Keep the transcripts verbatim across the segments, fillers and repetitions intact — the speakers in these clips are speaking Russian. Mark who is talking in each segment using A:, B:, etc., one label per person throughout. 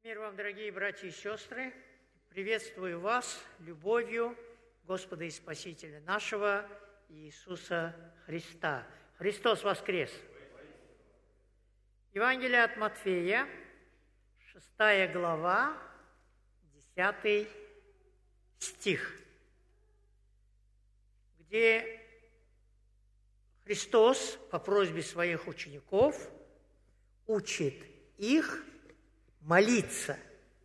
A: Мир вам, дорогие братья и сестры! Приветствую вас любовью Господа и Спасителя нашего Иисуса Христа. Христос воскрес! Евангелие от Матфея, шестая глава, десятый стих, где Христос по просьбе своих учеников учит их молиться.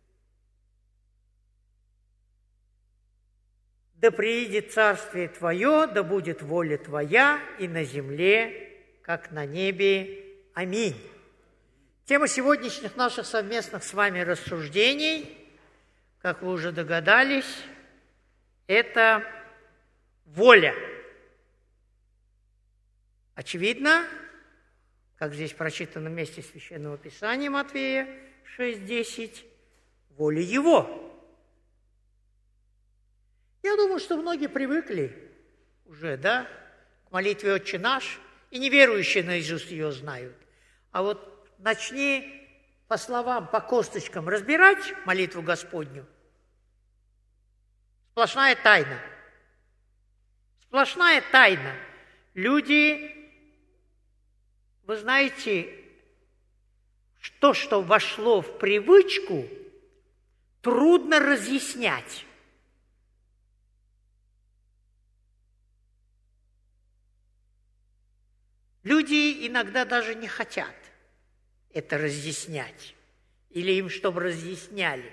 A: «Да приидет царствие Твое, да будет воля Твоя и на земле, как на небе. Аминь». Тема сегодняшних наших совместных с вами рассуждений, как вы уже догадались, это воля. Очевидно, как здесь прочитано в месте Священного Писания Матфея шесть десять, воля Его. Я думаю, что многие привыкли уже, да, к молитве «Отче наш», и неверующие наизусть ее знают. А вот начни по словам, по косточкам разбирать молитву Господню, сплошная тайна. Сплошная тайна. Люди, вы знаете, то, что вошло в привычку, трудно разъяснять. Люди иногда даже не хотят это разъяснять, или им, чтобы разъясняли.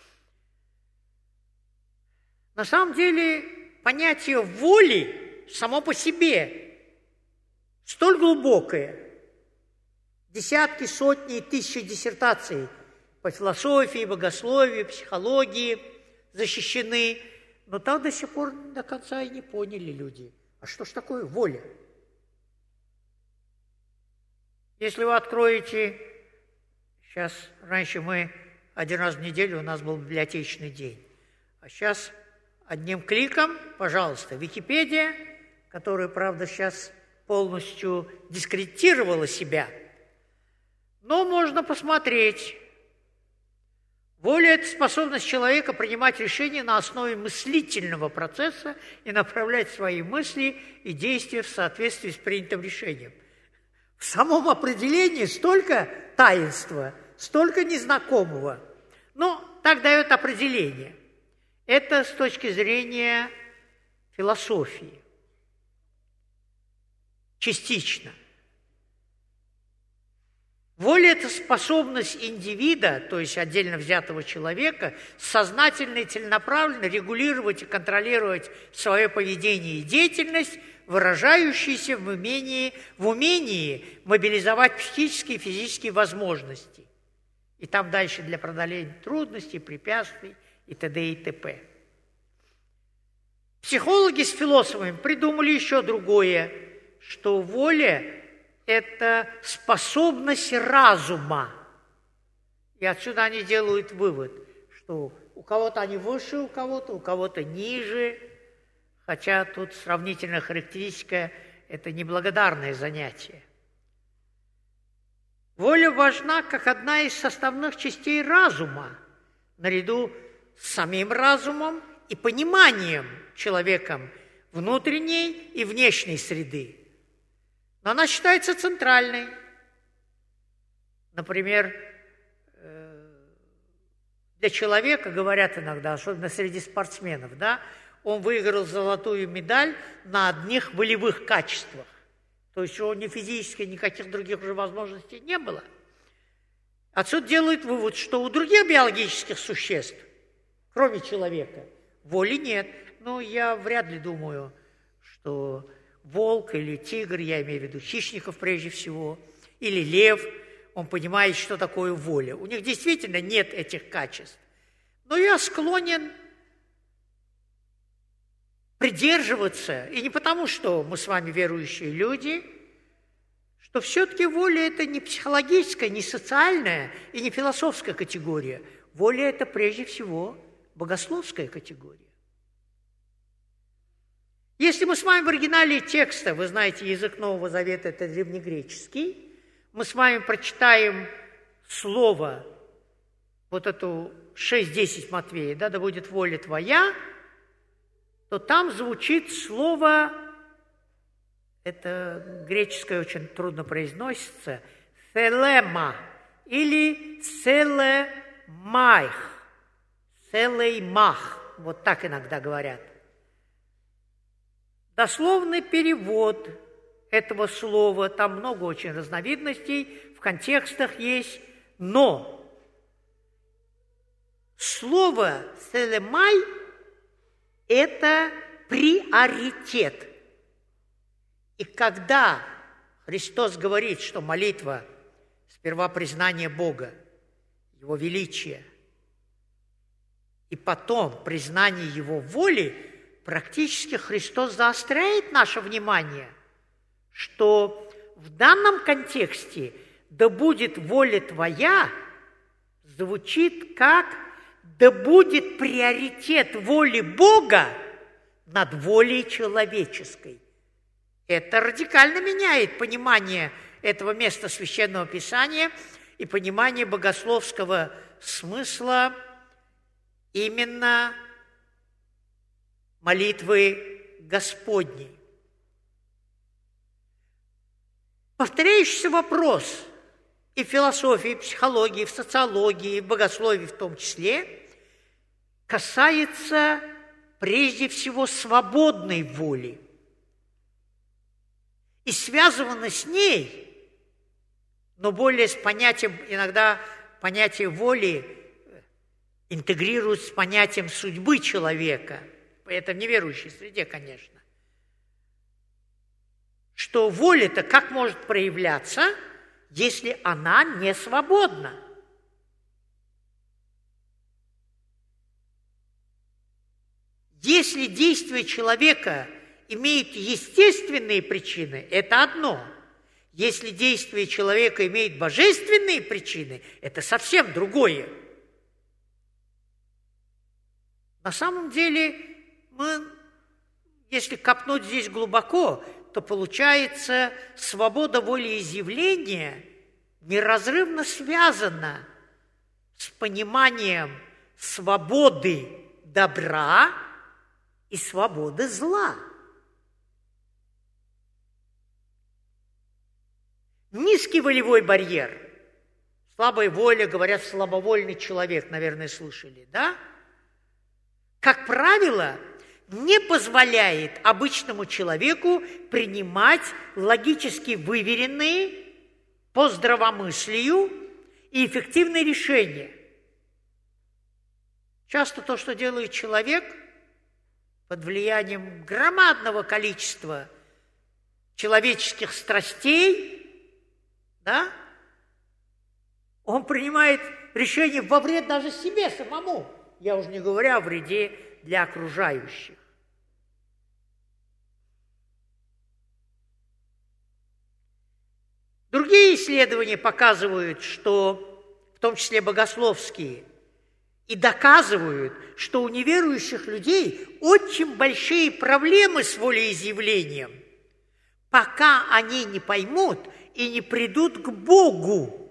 A: На самом деле, понятие воли само по себе столь глубокое. Десятки, сотни и тысячи диссертаций по философии, богословию, психологии защищены, но так до сих пор до конца и не поняли люди. А что ж такое воля? Если вы откроете, сейчас, раньше мы один раз в неделю, у нас был библиотечный день, а сейчас одним кликом, пожалуйста, Википедия, которая, правда, сейчас полностью дискредитировала себя, но можно посмотреть. Воля – это способность человека принимать решения на основе мыслительного процесса и направлять свои мысли и действия в соответствии с принятым решением. В самом определении столько таинства, столько незнакомого. Но так дает определение. Это с точки зрения философии. Частично. Воля – это способность индивида, то есть отдельно взятого человека, сознательно и целенаправленно регулировать и контролировать свое поведение и деятельность, выражающиеся в умении, в умении мобилизовать психические и физические возможности. И там дальше для преодоления трудностей, препятствий и т.д. и т.п. Психологи с философами придумали еще другое, что воля – это способность разума. И отсюда они делают вывод, что у кого-то они выше, у кого-то, у кого-то ниже. Хотя тут сравнительная характеристика – это неблагодарное занятие. Воля важна как одна из составных частей разума, наряду с самим разумом и пониманием человеком внутренней и внешней среды. Но она считается центральной. Например, для человека, говорят иногда, особенно среди спортсменов, да, он выиграл золотую медаль на одних волевых качествах. То есть у него ни физически, никаких других уже возможностей не было. Отсюда делают вывод, что у других биологических существ, кроме человека, воли нет. Но я вряд ли думаю, что волк или тигр, я имею в виду хищников прежде всего, или лев, он понимает, что такое воля. У них действительно нет этих качеств. Но я склонен придерживаться, и не потому, что мы с вами верующие люди, что все-таки воля – это не психологическая, не социальная и не философская категория. Воля – это прежде всего богословская категория. Если мы с вами в оригинале текста, вы знаете, язык Нового Завета – это древнегреческий, мы с вами прочитаем слово вот эту шесть десять Матвея, да, да будет воля твоя, то там звучит слово, это греческое очень трудно произносится, «целема» или «целемайх», «целеймах», вот так иногда говорят. Дословный перевод этого слова, там много очень разновидностей, в контекстах есть, но слово «целемай» – это приоритет. И когда Христос говорит, что молитва сперва признание Бога, Его величия, и потом признание Его воли, практически Христос заостряет наше внимание, что в данном контексте «да будет воля твоя» звучит как «да будет приоритет воли Бога над волей человеческой». Это радикально меняет понимание этого места Священного Писания и понимание богословского смысла именно молитвы Господней. Повторяющийся вопрос и в философии, и в психологии, и в социологии, и в богословии в том числе касается прежде всего свободной воли. И связано с ней, но более с понятием, иногда понятие воли интегрируют с понятием судьбы человека. Это в неверующей среде, конечно. Что воля-то как может проявляться, если она не свободна? Если действие человека имеет естественные причины, это одно. Если действие человека имеет божественные причины, это совсем другое. На самом деле, мы, если копнуть здесь глубоко, то получается, свобода волеизъявления неразрывно связана с пониманием свободы добра и свободы зла. Низкий волевой барьер, слабая воля, говорят, слабовольный человек, наверное, слышали, да? Как правило, не позволяет обычному человеку принимать логически выверенные, по здравомыслию и эффективные решения. Часто то, что делает человек под влиянием громадного количества человеческих страстей, да, он принимает решение во вред даже себе самому. Я уже не говорю о вреде для окружающих. Другие исследования показывают, что, в том числе богословские, и доказывают, что у неверующих людей очень большие проблемы с волеизъявлением, пока они не поймут и не придут к Богу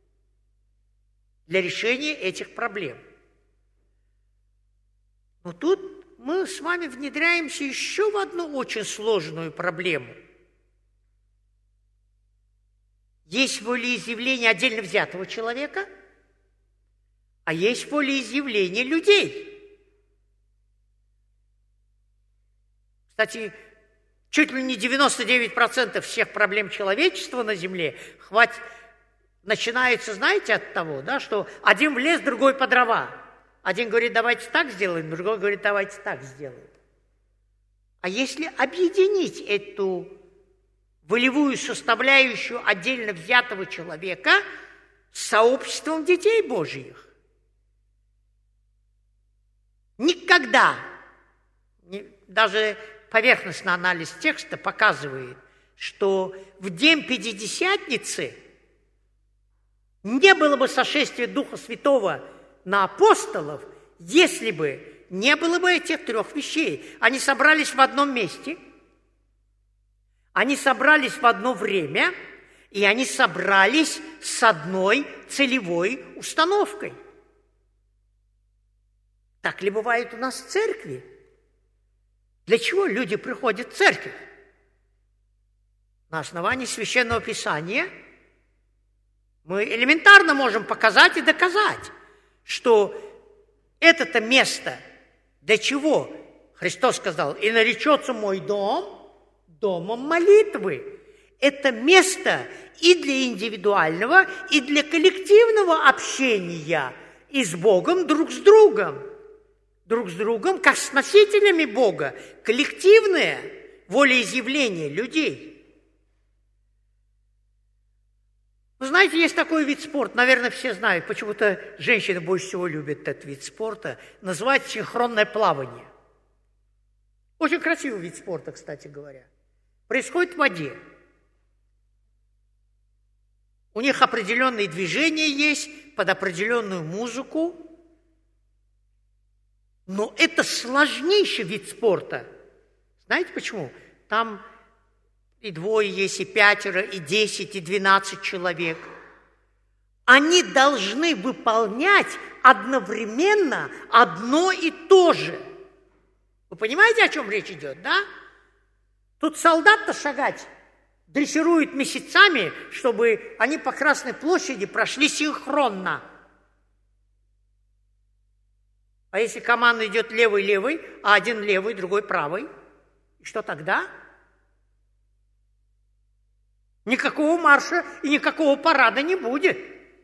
A: для решения этих проблем. Но тут мы с вами внедряемся еще в одну очень сложную проблему. Есть волеизъявление отдельно взятого человека, а есть волеизъявление людей. Кстати, чуть ли не девяносто девять процентов всех проблем человечества на Земле хватит, начинается, знаете, от того, да, что один в лес, другой по дрова. Один говорит, давайте так сделаем, другой говорит, давайте так сделаем. А если объединить эту волевую составляющую отдельно взятого человека с сообществом детей Божьих, никогда, даже поверхностный анализ текста показывает, что в день Пятидесятницы не было бы сошествия Духа Святого на апостолов, если бы не было бы этих трех вещей. Они собрались в одном месте, они собрались в одно время, и они собрались с одной целевой установкой. Так ли бывает у нас в церкви? Для чего люди приходят в церковь? На основании Священного Писания мы элементарно можем показать и доказать, что это-то место, для чего Христос сказал, «И наречется мой дом домом молитвы». Это место и для индивидуального, и для коллективного общения и с Богом друг с другом. Друг с другом, как с носителями Бога. Коллективное волеизъявление людей. Вы знаете, есть такой вид спорта, наверное, все знают, почему-то женщины больше всего любят этот вид спорта, называется синхронное плавание. Очень красивый вид спорта, кстати говоря. Происходит в воде. У них определенные движения есть под определенную музыку. Но это сложнейший вид спорта. Знаете почему? Там и двое есть, и пятеро, и десять, и двенадцать человек. Они должны выполнять одновременно одно и то же. Вы понимаете, о чем речь идет, да? Тут солдат-то шагать дрессируют месяцами, чтобы они по Красной площади прошли синхронно. А если команда идет левый-левый, а один левый, другой правый, и что тогда? Никакого марша и никакого парада не будет.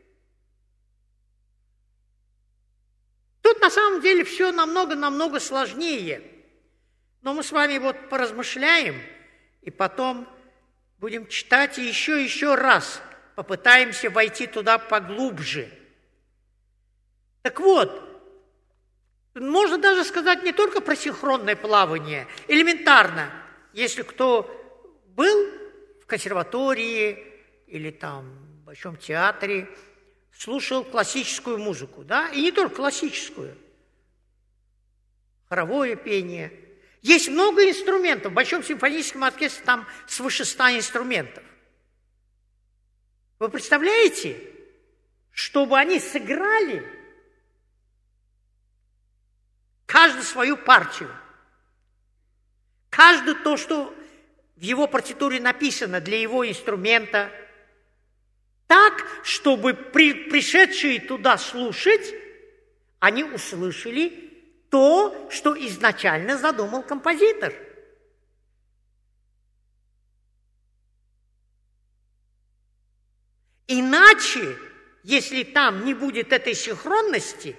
A: Тут на самом деле все намного-намного сложнее. Но мы с вами вот поразмышляем, и потом будем читать и еще еще раз попытаемся войти туда поглубже. Так вот, можно даже сказать не только про синхронное плавание. Элементарно, если кто был в консерватории или там в Большом театре, слушал классическую музыку, да, и не только классическую, хоровое пение. Есть много инструментов. В Большом симфоническом оркестре там свыше ста инструментов. Вы представляете, чтобы они сыграли каждую свою партию, каждую то, что в его партитуре написано для его инструмента, так, чтобы при, пришедшие туда слушать, они услышали то, что изначально задумал композитор. Иначе, если там не будет этой синхронности,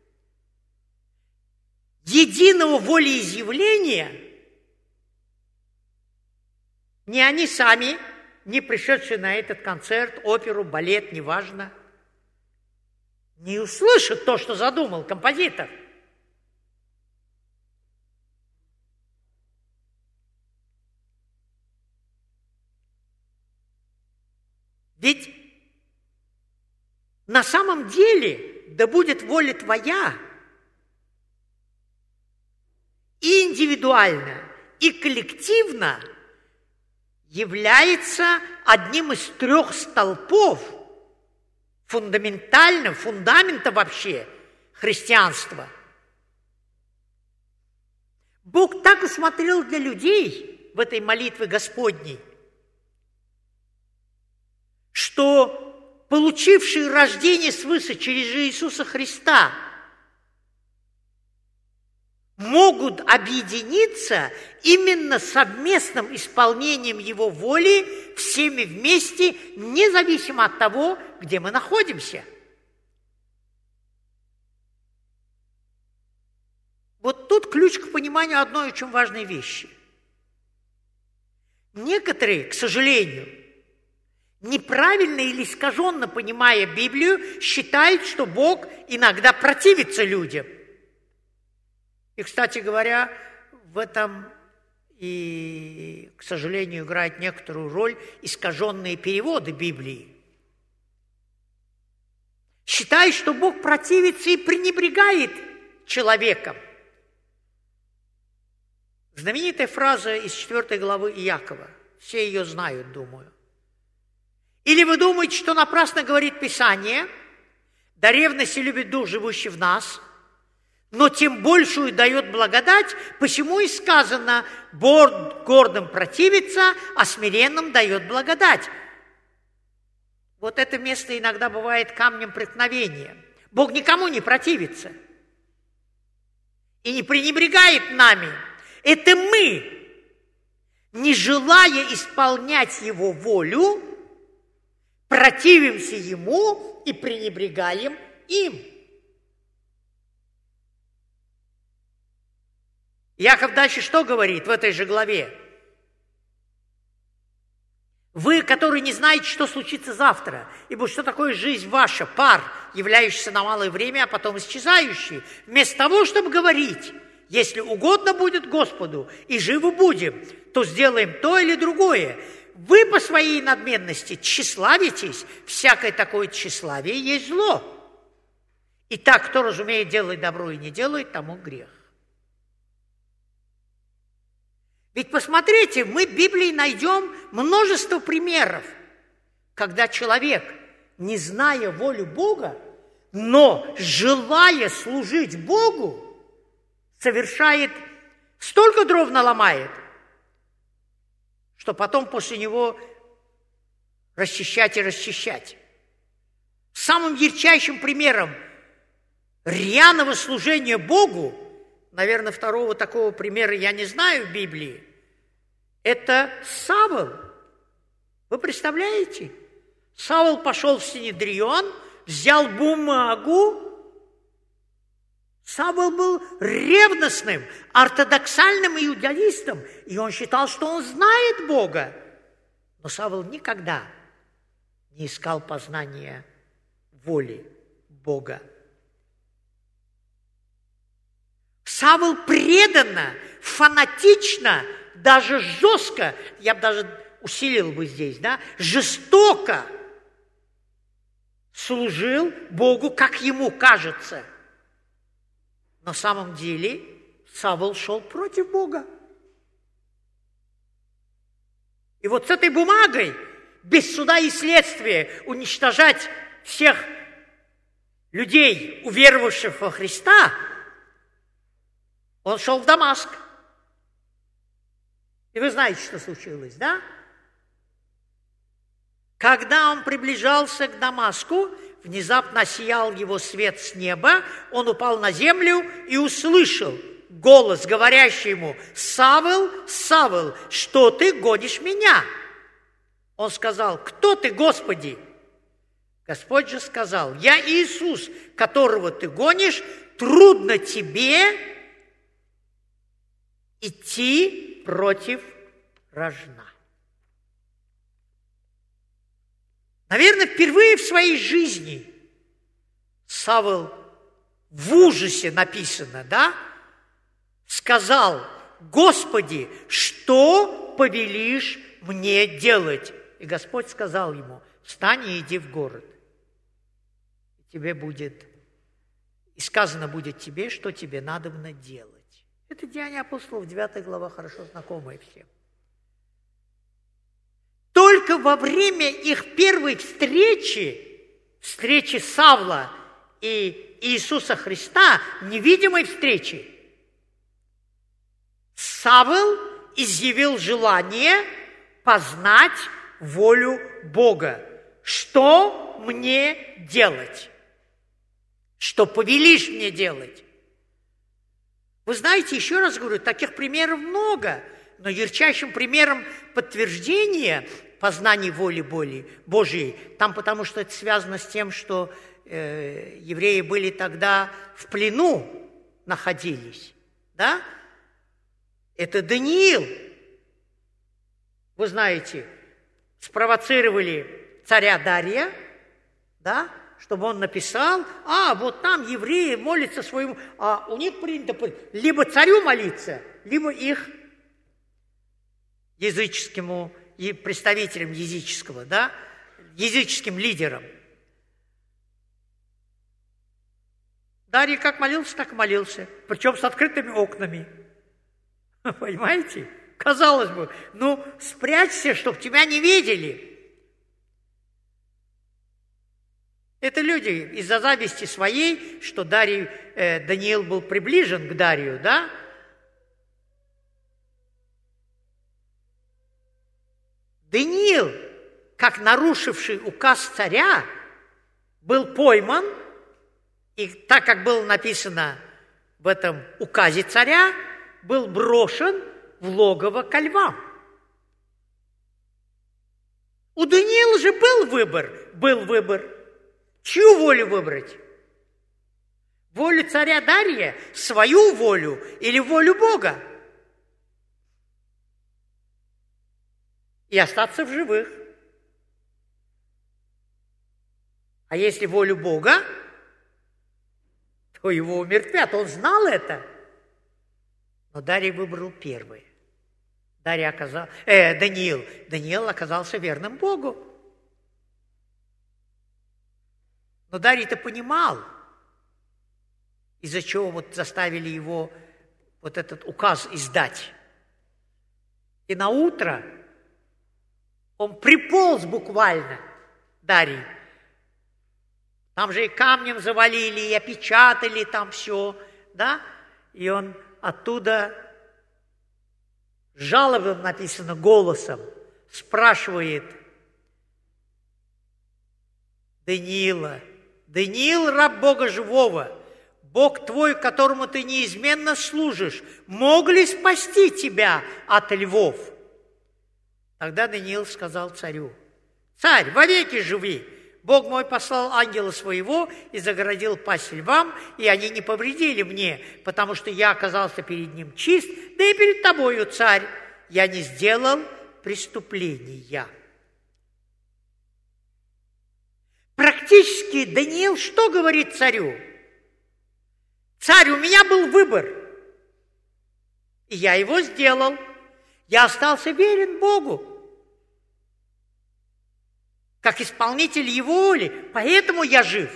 A: единого волеизъявления, ни они сами, ни пришедшие на этот концерт, оперу, балет, неважно, не услышат то, что задумал композитор. Ведь на самом деле, да будет воля твоя, и индивидуально, и коллективно является одним из трех столпов фундаментального, фундамента вообще христианства. Бог так усмотрел для людей в этой молитве Господней, что получившие рождение свыше через Иисуса Христа могут объединиться именно совместным исполнением Его воли всеми вместе, независимо от того, где мы находимся. Вот тут ключ к пониманию одной очень важной вещи. Некоторые, к сожалению, неправильно или искаженно понимая Библию, считают, что Бог иногда противится людям. И, кстати говоря, в этом и, к сожалению, играет некоторую роль искаженные переводы Библии. Считают, что Бог противится и пренебрегает человеком. Знаменитая фраза из четвёртой главы Иакова. Все ее знают, думаю. Или вы думаете, что напрасно говорит Писание, да ревность и любит дух, живущий в нас, но тем большую дает благодать, посему и сказано: гордым противится, а смиренным дает благодать. Вот это место иногда бывает камнем преткновения. Бог никому не противится и не пренебрегает нами. Это мы, не желая исполнять Его волю, противимся Ему и пренебрегаем им. Яков дальше что говорит в этой же главе? Вы, которые не знаете, что случится завтра, ибо что такое жизнь ваша, пар, являющийся на малое время, а потом исчезающий, вместо того, чтобы говорить: если угодно будет Господу, и живы будем, то сделаем то или другое. Вы по своей надменности тщеславитесь, всякое такое тщеславие есть зло. Итак, кто разумеет делать добро и не делает, тому грех. Ведь посмотрите, мы в Библии найдем множество примеров, когда человек, не зная волю Бога, но желая служить Богу, совершает, столько дров наломает, что потом после него расчищать и расчищать. Самым ярчайшим примером рьяного служения Богу, наверное, второго такого примера я не знаю в Библии, это Савл. Вы представляете? Савл пошел в Синедрион, взял бумагу. Савл был ревностным, ортодоксальным иудаистом, и он считал, что он знает Бога. Но Савл никогда не искал познания воли Бога. Савл преданно, фанатично, даже жестко, я бы даже усилил бы здесь, да, жестоко служил Богу, как ему кажется. На самом деле Савл шел против Бога. И вот с этой бумагой, без суда и следствия, уничтожать всех людей, уверовавших во Христа, он шел в Дамаск. И вы знаете, что случилось, да? Когда он приближался к Дамаску, внезапно сиял его свет с неба, он упал на землю и услышал голос, говорящий ему: «Савл, Савл, что ты гонишь меня?» Он сказал: «Кто ты, Господи?» Господь же сказал: «Я Иисус, которого ты гонишь, трудно тебе идти против рожна». Наверное, впервые в своей жизни Савл в ужасе, написано, да, сказал: «Господи, что повелишь мне делать?» И Господь сказал ему: «Встань и иди в город. И тебе будет, и сказано будет тебе, что тебе надобно делать». Это Деяния апостолов, девятая глава, хорошо знакомая всем. Только во время их первой встречи, встречи Савла и Иисуса Христа, невидимой встречи, Савл изъявил желание познать волю Бога. Что мне делать? Что повелишь мне делать? Вы знаете, еще раз говорю, таких примеров много, но ярчайшим примером подтверждения познания воли Божьей, там потому что это связано с тем, что э, евреи были тогда в плену, находились, да? Это Даниил. Вы знаете, спровоцировали царя Дария, да, чтобы он написал: а, вот там евреи молятся своему, а у них принято либо царю молиться, либо их языческому и представителям языческого, да, языческим лидерам. Дарий как молился, так и молился, причем с открытыми окнами. Понимаете? Казалось бы, ну, спрячься, чтобы тебя не видели. Это люди из-за зависти своей, что Дарий, э, Даниил был приближен к Дарию, да? Даниил, как нарушивший указ царя, был пойман, и так как было написано в этом указе царя, был брошен в логово ко львам. У Даниила же был выбор, был выбор. Чью волю выбрать? Волю царя Дария, свою волю или волю Бога? И остаться в живых. А если волю Бога, то его умертвят. Он знал это. Но Дарий выбрал первое. Дарий оказал, э, Даниил. Даниил оказался верным Богу. Но Дарий-то понимал, из-за чего вот заставили его вот этот указ издать. И на утро он приполз буквально, Дарий. Там же и камнем завалили, и опечатали там все, да? И он оттуда жалобным написано голосом спрашивает Даниила: Даниил, раб Бога живого, Бог твой, которому ты неизменно служишь, мог ли спасти тебя от львов? Тогда Даниил сказал царю: царь, вовеки живи! Бог мой послал ангела своего и загородил пасть львам, и они не повредили мне, потому что я оказался перед ним чист, да и перед тобою, царь, я не сделал преступления. Практически Даниил что говорит царю? Царь, у меня был выбор, и я его сделал. Я остался верен Богу, как исполнитель его воли, поэтому я жив.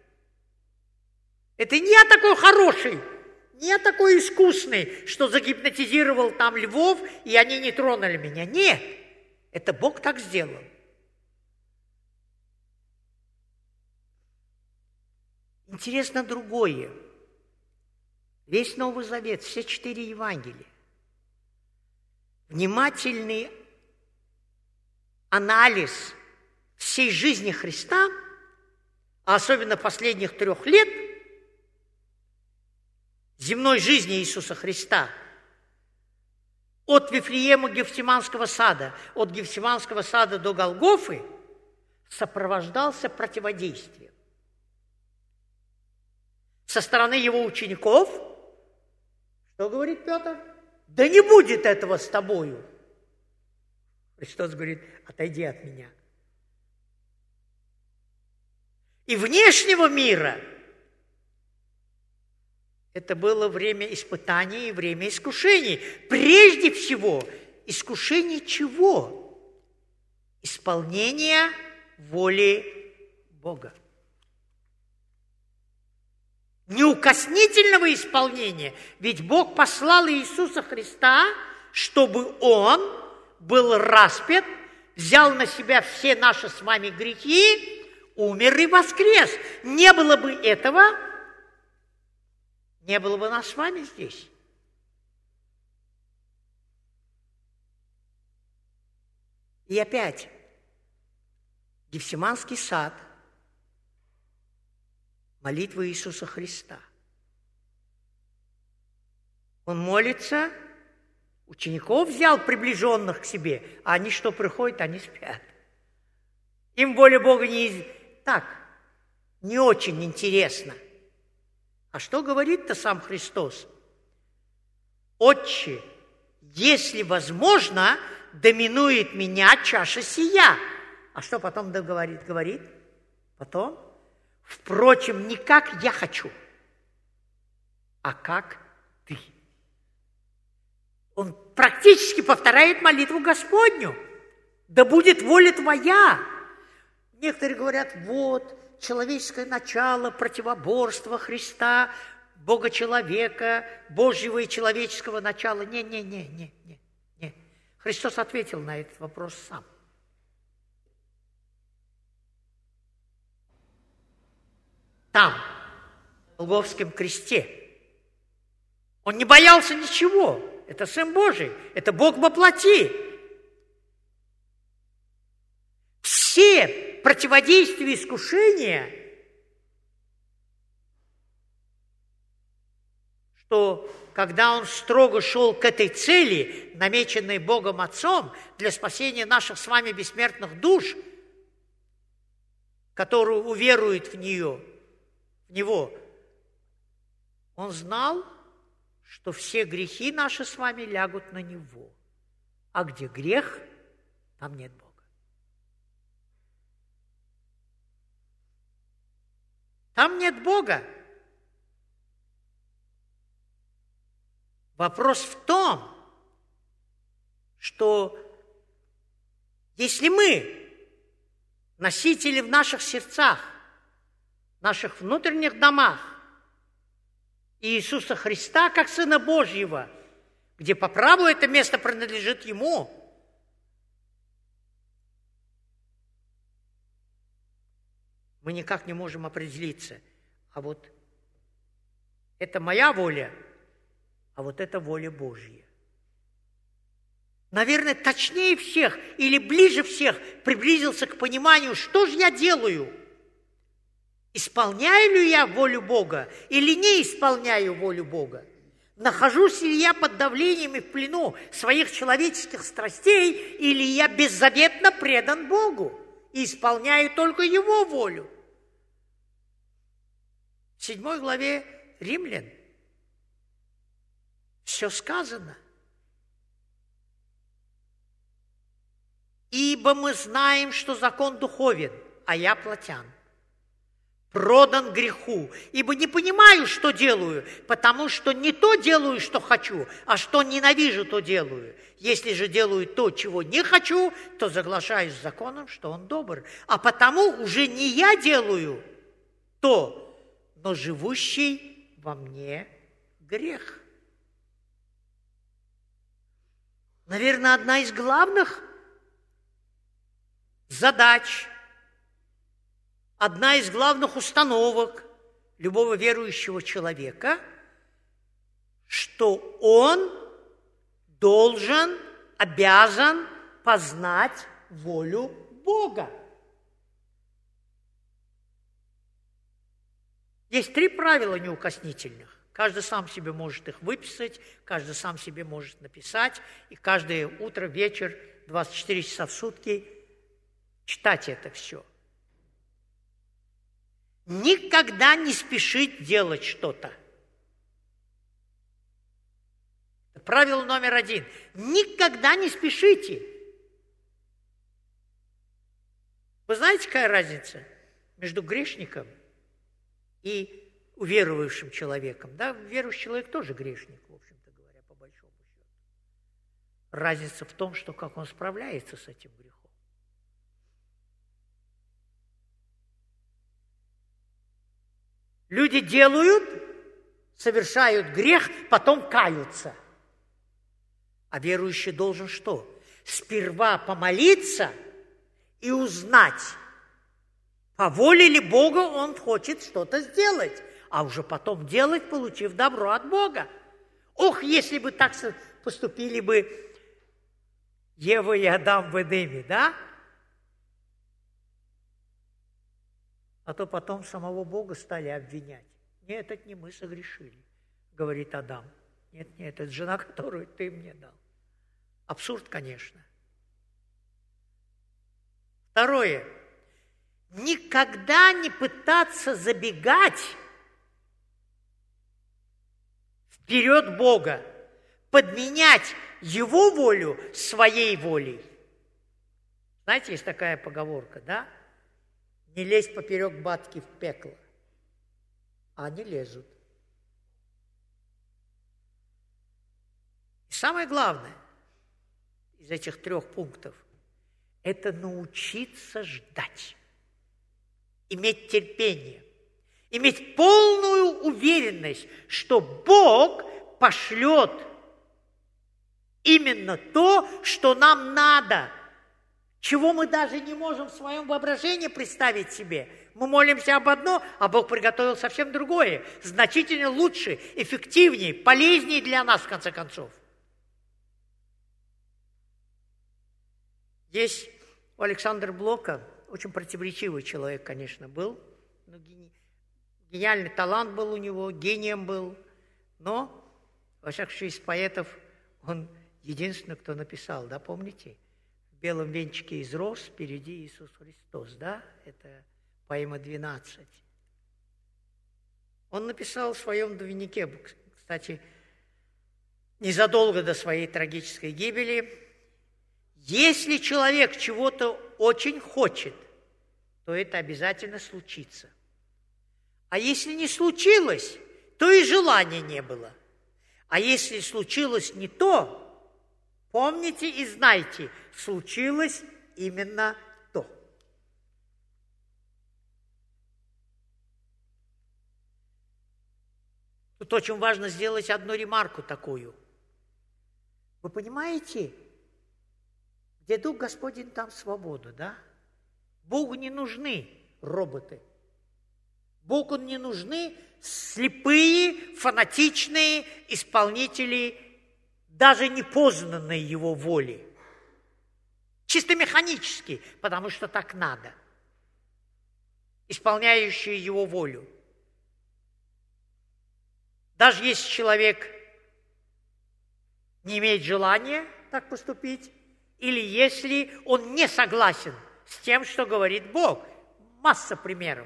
A: Это не я такой хороший, не я такой искусный, что загипнотизировал там львов, и они не тронули меня. Нет, это Бог так сделал. Интересно другое. Весь Новый Завет, все четыре Евангелия. Внимательный анализ всей жизни Христа, а особенно последних трех лет земной жизни Иисуса Христа, от Вифлеема Гефсиманского сада, от Гефсиманского сада до Голгофы, сопровождался противодействием. Со стороны его учеников, что говорит Петр? Да не будет этого с тобою. Христос говорит: отойди от меня. И внешнего мира это было время испытаний и время искушений. Прежде всего, искушение чего? Исполнение воли Бога. Неукоснительного исполнения. Ведь Бог послал Иисуса Христа, чтобы Он был распят, взял на себя все наши с вами грехи, умер и воскрес. Не было бы этого, не было бы нас с вами здесь. И опять, Гефсиманский сад, молитва Иисуса Христа. Он молится, учеников взял, приближенных к себе, а они что приходят, они спят. Им воля Бога не... Так, не очень интересно. А что говорит-то сам Христос? Отче, если возможно, доминует меня чаша сия. А что потом говорит? Говорит потом: впрочем, не как я хочу, а как ты. Он практически повторяет молитву Господню. Да будет воля твоя. Некоторые говорят: вот, человеческое начало, противоборство Христа, Бога-человека, Божьего и человеческого начала. Не-не-не-не-не. не. Христос ответил на этот вопрос сам. там, на Голгофском кресте. Он не боялся ничего. Это Сын Божий, это Бог во плоти. Все противодействия искушения, что когда он строго шел к этой цели, намеченной Богом Отцом, для спасения наших с вами бессмертных душ, которые уверуют в нее, в Него, он знал, что все грехи наши с вами лягут на Него. А где грех, там нет Бога. Там нет Бога. Вопрос в том, что если мы, носители в наших сердцах, в наших внутренних домах, Иисуса Христа, как Сына Божьего, где по праву это место принадлежит Ему, мы никак не можем определиться. А вот это моя воля, а вот это воля Божья. Наверное, точнее всех или ближе всех приблизился к пониманию, что же я делаю. Исполняю ли я волю Бога или не исполняю волю Бога? Нахожусь ли я под давлением и в плену своих человеческих страстей, или я беззаветно предан Богу и исполняю только Его волю? В седьмой главе Римлян все сказано. Ибо мы знаем, что закон духовен, а я плотян. Продан греху, ибо не понимаю, что делаю, потому что не то делаю, что хочу, а что ненавижу, то делаю. Если же делаю то, чего не хочу, то соглашаюсь с законом, что он добр. А потому уже не я делаю то, но живущий во мне грех. Наверное, одна из главных задач, одна из главных установок любого верующего человека, что он должен, обязан познать волю Бога. Есть три правила неукоснительных. Каждый сам себе может их выписать, каждый сам себе может написать, и каждое утро, вечер, двадцать четыре часа в сутки читать это все. Никогда не спешить делать что-то. Правило номер один. Никогда не спешите. Вы знаете, какая разница между грешником и уверовавшим человеком? Да, верующий человек тоже грешник, в общем-то говоря, по большому счету. Разница в том, что как он справляется с этим грехом. Люди делают, совершают грех, потом каются. А верующий должен что? Сперва помолиться и узнать, по воле ли Бога он хочет что-то сделать, а уже потом делать, получив добро от Бога. Ох, если бы так поступили бы Ева и Адам в Эдеме, да? А то потом самого Бога стали обвинять. Нет, это не мы согрешили, говорит Адам. Нет, нет, это жена, которую ты мне дал. Абсурд, конечно. Второе. Никогда не пытаться забегать вперед Бога, подменять Его волю своей волей. Знаете, есть такая поговорка, да? Не лезь поперек батки в пекло. А они лезут. И самое главное из этих трех пунктов – это научиться ждать, иметь терпение, иметь полную уверенность, что Бог пошлет именно то, что нам надо, чего мы даже не можем в своем воображении представить себе. Мы молимся об одно, а Бог приготовил совсем другое, значительно лучше, эффективнее, полезнее для нас, в конце концов. Есть у Александра Блока, очень противоречивый человек, конечно, был, но гениальный талант был у него, гением был, но, во всяком случае, из поэтов он единственный, кто написал, да, помните? В белом венчике из роз впереди Иисус Христос, да? Это поэма двенадцать. Он написал в своем дневнике, кстати, незадолго до своей трагической гибели: если человек чего-то очень хочет, то это обязательно случится. А если не случилось, то и желания не было. А если случилось не то, помните и знайте, случилось именно то. Тут очень важно сделать одну ремарку такую. Вы понимаете, где Дух Господень, там свобода, да? Богу не нужны роботы. Богу не нужны слепые, фанатичные исполнители, даже непознанные Его воли. Чисто механически, потому что так надо. Исполняющие Его волю. Даже если человек не имеет желания так поступить, или если он не согласен с тем, что говорит Бог. Масса примеров.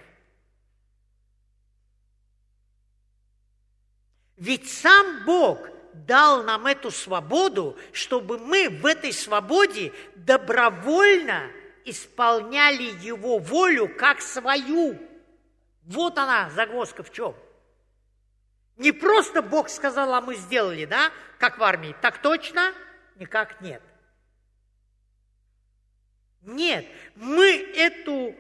A: Ведь сам Бог дал нам эту свободу, чтобы мы в этой свободе добровольно исполняли Его волю как свою. Вот она, загвоздка в чем. Не просто Бог сказал, а мы сделали, да, как в армии. Так точно? Никак нет. Нет, мы эту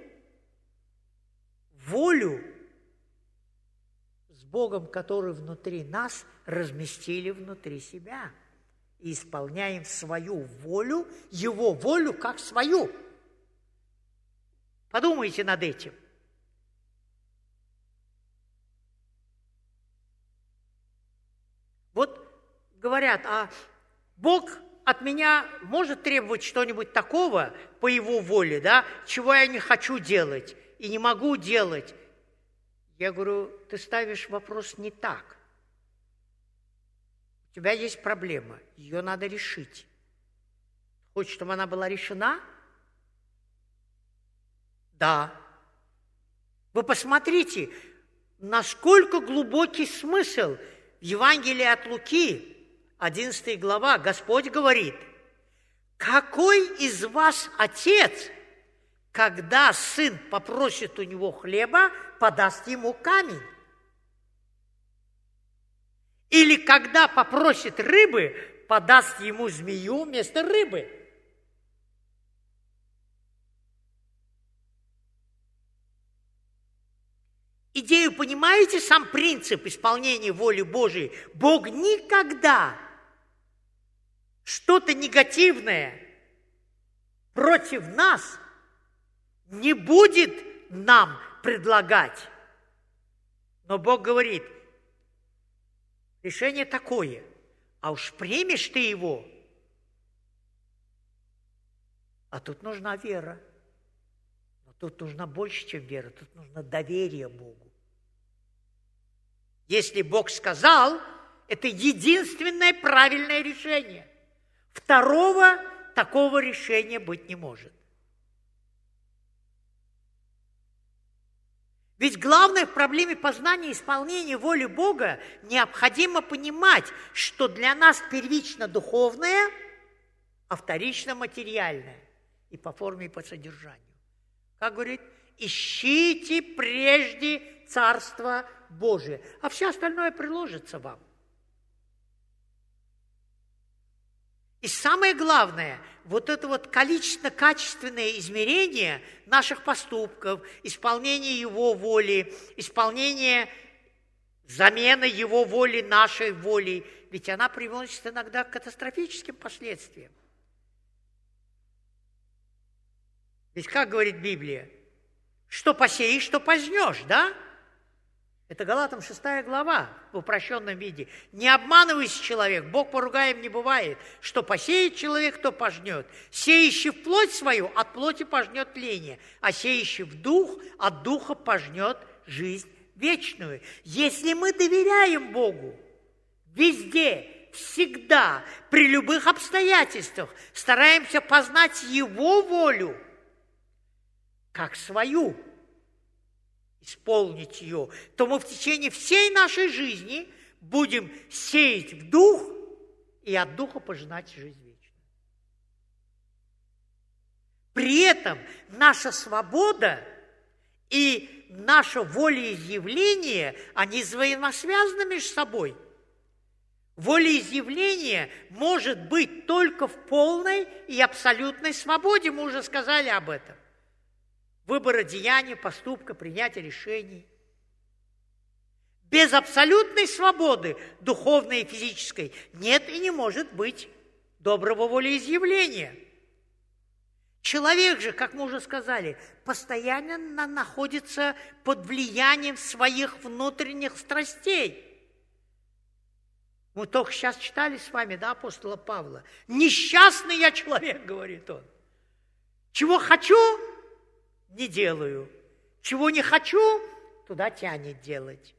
A: волю с Богом, который внутри нас, разместили внутри себя и исполняем свою волю, Его волю как свою. Подумайте над этим. Вот говорят, а Бог от меня может требовать что-нибудь такого по Его воле, да, чего я не хочу делать и не могу делать. Я говорю, ты ставишь вопрос не так. У тебя есть проблема, ее надо решить. Хочешь, чтобы она была решена? Да. Вы посмотрите, насколько глубокий смысл в Евангелии от Луки, одиннадцатая глава, Господь говорит: какой из вас отец, когда сын попросит у него хлеба, подаст ему камень? Или когда попросит рыбы, подаст ему змею вместо рыбы? Идею понимаете, сам принцип исполнения воли Божией? Бог никогда что-то негативное против нас не будет нам предлагать. Но Бог говорит, решение такое, а уж примешь ты его. А тут нужна вера. Но тут нужна больше, чем вера, тут нужно доверие Богу. Если Бог сказал, это единственное правильное решение. Второго такого решения быть не может. Ведь главное в проблеме познания и исполнения воли Бога необходимо понимать, что для нас первично духовное, а вторично материальное. И по форме, и по содержанию. Как говорит, ищите прежде Царство Божие, а все остальное приложится вам. И самое главное, вот это вот количественно-качественное измерение наших поступков, исполнение Его воли, исполнение замены Его воли нашей волей, ведь она приводит иногда к катастрофическим последствиям. Ведь как говорит Библия? Что посеешь, что пожнешь, да? Это Галатам шестая глава в упрощенном виде. Не обманывайся, человек, Бог поругаем не бывает. Что посеет человек, то пожнет. Сеющий в плоть свою, от плоти пожнет тление, а сеющий в дух, от духа пожнет жизнь вечную. Если мы доверяем Богу везде, всегда, при любых обстоятельствах, стараемся познать Его волю как свою, исполнить ее, то мы в течение всей нашей жизни будем сеять в дух и от духа пожинать жизнь вечную. При этом наша свобода и наше волеизъявление, они взаимосвязаны между собой. Волеизъявление может быть только в полной и абсолютной свободе, мы уже сказали об этом. Выбора деяния, поступка, принятия решений. Без абсолютной свободы, духовной и физической, нет и не может быть доброго волеизъявления. Человек же, как мы уже сказали, постоянно находится под влиянием своих внутренних страстей. Мы только сейчас читали с вами, да, апостола Павла. «Несчастный я человек», говорит он. «Чего хочу, не делаю. Чего не хочу, туда тянет делать».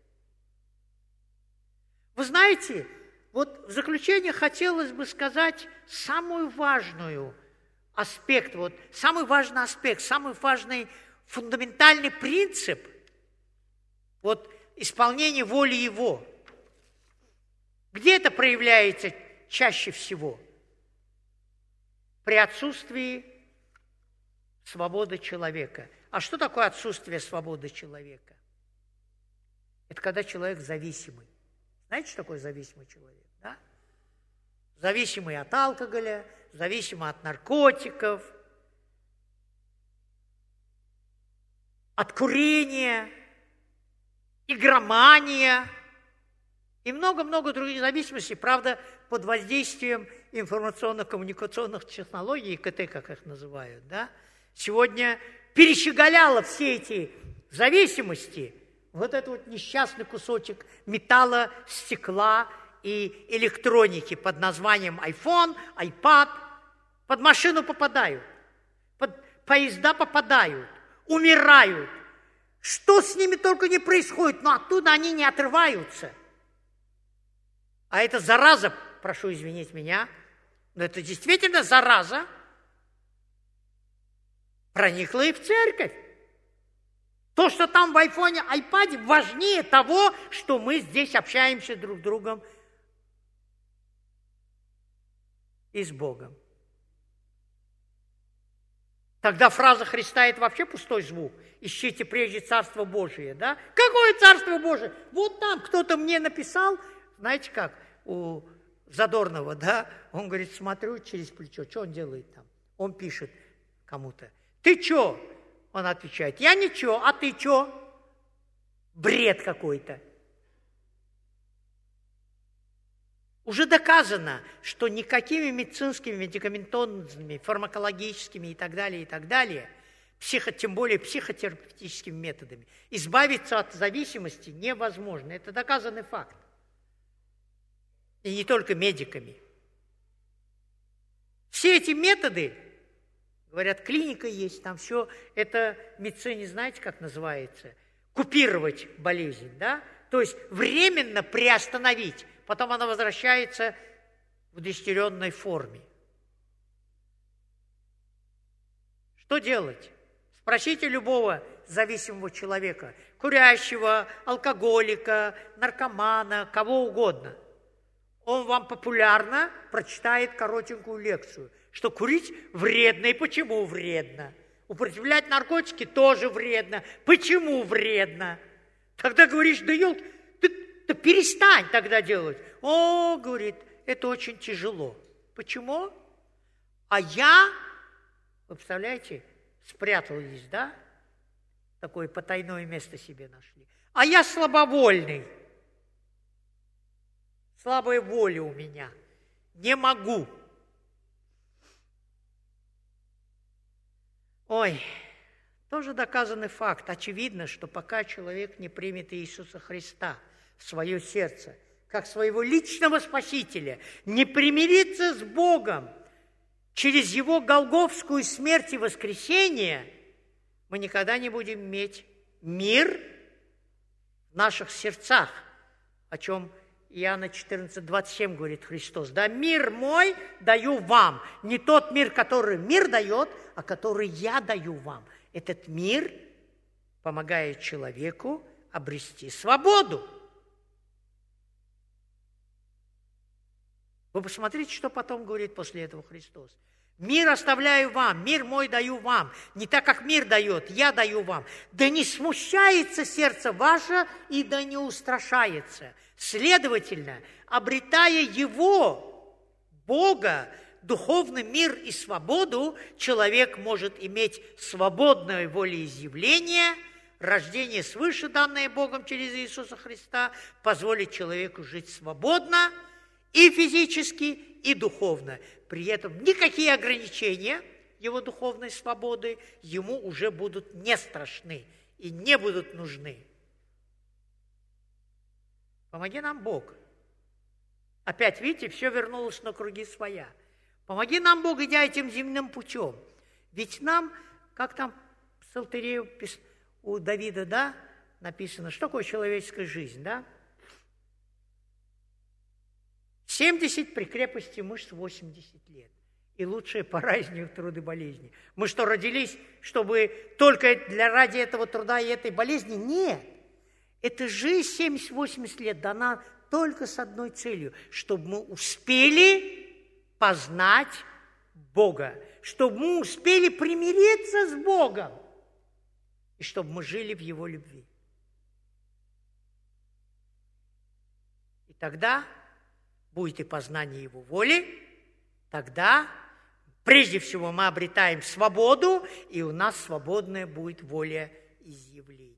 A: Вы знаете, вот в заключение хотелось бы сказать самую важную аспект, вот, самый важный аспект, самый важный фундаментальный принцип вот, исполнения воли Его. Где это проявляется чаще всего? При отсутствии свободы человека. А что такое отсутствие свободы человека? Это когда человек зависимый. Знаете, что такое зависимый человек? Да? Зависимый от алкоголя, зависимый от наркотиков, от курения, игромания и много-много других зависимостей, правда, под воздействием информационно-коммуникационных технологий, ИКТ, как их называют, да, сегодня перещеголяло все эти зависимости вот этот вот несчастный кусочек металла, стекла и электроники под названием iPhone, iPad. Под машину попадают, под поезда попадают, умирают. Что с ними только не происходит, но оттуда они не отрываются. А эта зараза, прошу извинить меня, но это действительно зараза, проникла и в церковь. То, что там в айфоне, айпаде, важнее того, что мы здесь общаемся друг с другом и с Богом. Тогда фраза Христа – это вообще пустой звук. Ищите прежде Царство Божие, да? Какое Царство Божие? Вот там кто-то мне написал, знаете как, у Задорнова, да? Он говорит, смотрю через плечо, что он делает там? Он пишет кому-то, ты что? Он отвечает, я ничего, а ты что? Бред какой-то. Уже доказано, что никакими медицинскими, медикаментозными, фармакологическими и так далее, и так далее, психо, тем более психотерапевтическими методами, избавиться от зависимости невозможно. Это доказанный факт. И не только медиками. Все эти методы, говорят, клиника есть, там все, это в медицине, знаете, как называется? Купировать болезнь, да? То есть временно приостановить, потом она возвращается в удестеренной форме. Что делать? Спросите любого зависимого человека, курящего, алкоголика, наркомана, кого угодно. Он вам популярно прочитает коротенькую лекцию, что курить вредно и почему вредно. Употреблять наркотики тоже вредно. Почему вредно? Тогда говоришь, да елки, ты, ты перестань тогда делать. О, говорит, это очень тяжело. Почему? А я, вы представляете, спрятались, да? Такое потайное место себе нашли. А я слабовольный. Слабая воля у меня. Не могу. Ой, тоже доказанный факт. Очевидно, что пока человек не примет Иисуса Христа в свое сердце, как своего личного Спасителя, не примирится с Богом через Его голгофскую смерть и воскресение, мы никогда не будем иметь мир в наших сердцах, о чем Иоанна четырнадцать, двадцать семь говорит Христос. Да, мир мой даю вам, не тот мир, который мир дает, а который я даю вам. Этот мир помогает человеку обрести свободу. Вы посмотрите, что потом говорит после этого Христос. Мир оставляю вам, мир мой даю вам, не так, как мир дает, я даю вам. Да не смущается сердце ваше и да не устрашается. Следовательно, обретая Его, Бога, духовный мир и свободу, человек может иметь свободное волеизъявление, рождение свыше, данное Богом через Иисуса Христа, позволит человеку жить свободно и физически, и духовно. При этом никакие ограничения его духовной свободы ему уже будут не страшны и не будут нужны. Помоги нам, Бог. Опять, видите, все вернулось на круги своя. Помоги нам, Бог, идя этим земным путем. Ведь нам, как там в Псалтире у Давида, да, написано, что такое человеческая жизнь, да? семьдесят при крепости мышц восемьдесят лет. И лучшая пора из них труд и болезни. Мы что, родились, чтобы только для ради этого труда и этой болезни? Нет. Эта жизнь семьдесят-восемьдесят лет дана только с одной целью, чтобы мы успели познать Бога, чтобы мы успели примириться с Богом, и чтобы мы жили в Его любви. И тогда будет и познание Его воли, тогда прежде всего мы обретаем свободу, и у нас свободная будет воля изъявления.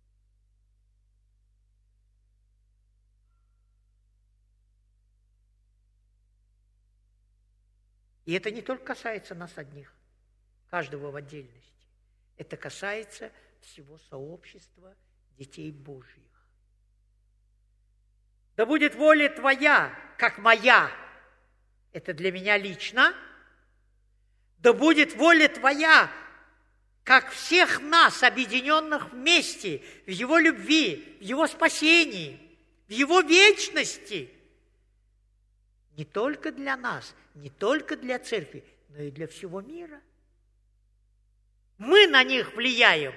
A: И это не только касается нас одних, каждого в отдельности. Это касается всего сообщества детей Божьих. Да будет воля Твоя, как моя. Это для меня лично. Да будет воля Твоя, как всех нас, объединенных вместе, в Его любви, в Его спасении, в Его вечности. Не только для нас, не только для церкви, но и для всего мира. Мы на них влияем.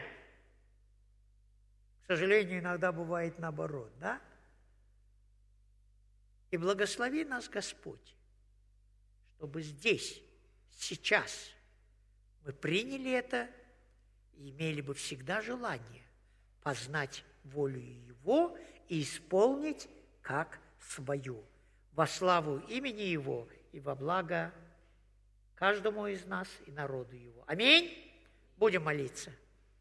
A: К сожалению, иногда бывает наоборот, да? И благослови нас, Господь, чтобы здесь, сейчас мы приняли это и имели бы всегда желание познать волю Его и исполнить как свою, во славу имени Его и во благо каждому из нас и народу Его. Аминь. Будем молиться.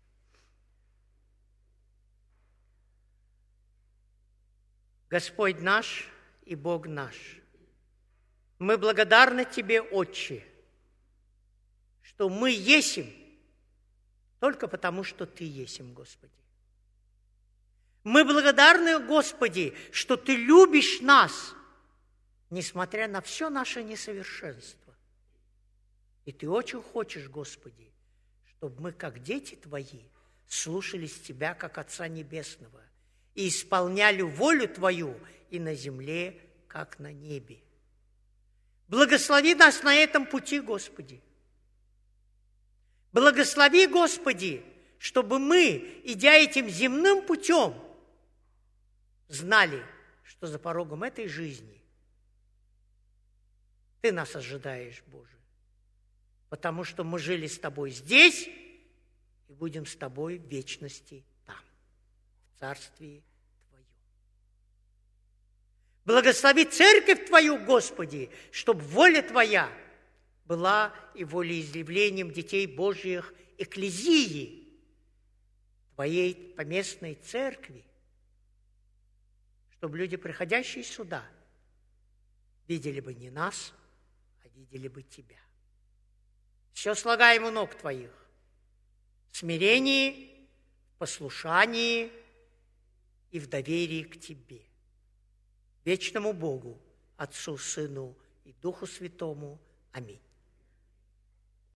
A: Господь наш и Бог наш, мы благодарны Тебе, Отче, что мы есим только потому, что Ты есим, Господи. Мы благодарны, Господи, что Ты любишь нас, несмотря на все наше несовершенство. И Ты очень хочешь, Господи, чтобы мы, как дети Твои, слушались Тебя, как Отца Небесного, и исполняли волю Твою и на земле, как на небе. Благослови нас на этом пути, Господи. Благослови, Господи, чтобы мы, идя этим земным путем, знали, что за порогом этой жизни Ты нас ожидаешь, Боже, потому что мы жили с Тобой здесь и будем с Тобой в вечности там, в Царствии Твоем. Благослови церковь Твою, Господи, чтобы воля Твоя была и волеизъявлением детей Божьих экклезии, Твоей поместной церкви, чтобы люди, приходящие сюда, видели бы не нас, а видели бы Тебя. Все слагаем у ног Твоих. в смирении, в послушании и в доверии к Тебе. Вечному Богу, Отцу, Сыну и Духу Святому. Аминь.